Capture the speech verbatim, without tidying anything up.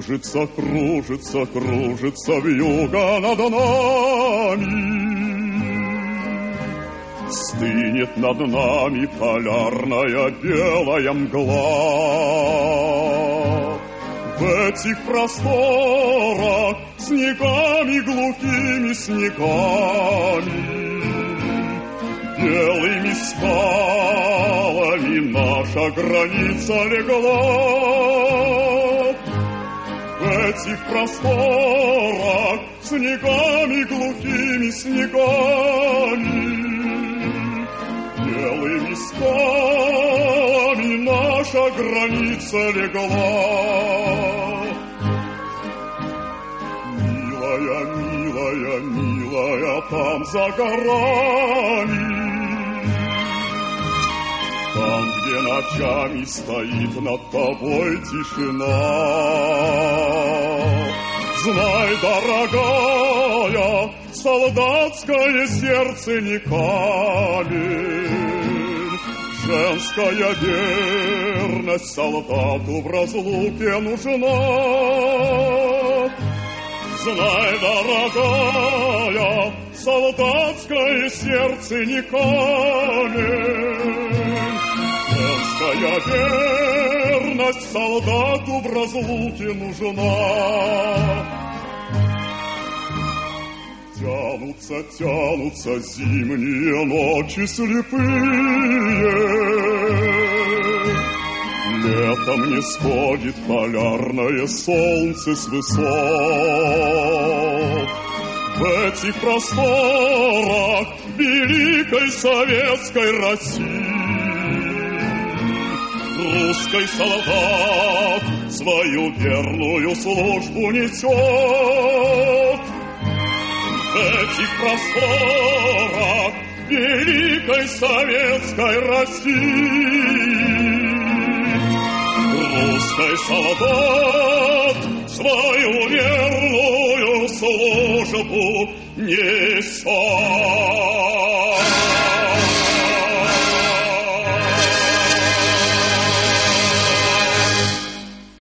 Кружится, кружится, кружится вьюга над нами. Стынет над нами полярная белая мгла. В этих просторах снегами, глухими снегами, белыми скалами наша граница легла. В этих просторах снегами, глухими снегами, белыми скалами наша граница легла. Милая, милая, милая, там за горами, там, где ночами стоит над тобой тишина. Знай, дорогая, солдатское сердце не камень. Женская верность солдату в разлуке нужна. Знай, дорогая, солдатское сердце не камень. Женская верность солдату в разлуке нужна. Тянутся, тянутся зимние ночи слепые. Летом не сходит полярное солнце с высот. В этих просторах великой советской России русский солдат свою верную службу несет. В этих просторах великой советской России русский солдат свою верную службу несет.